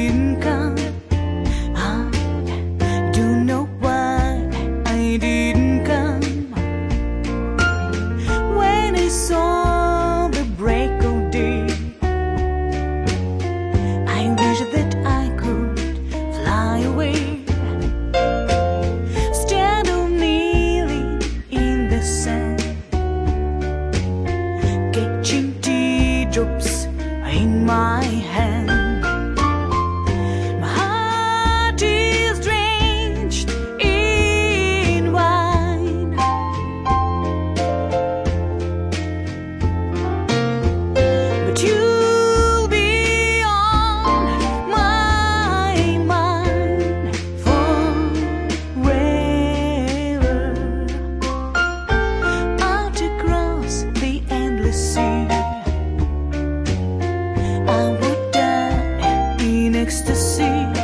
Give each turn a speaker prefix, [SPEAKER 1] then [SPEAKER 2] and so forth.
[SPEAKER 1] didn't come. I don't know why I didn't come. When I saw the break of day, I wish that I could fly away. Instead of kneeling in the sand, catching teardrops in my hand. My heart is drenched in wine, but you'll be on my mind forever. Out across the endless sea, I would die in ecstasy.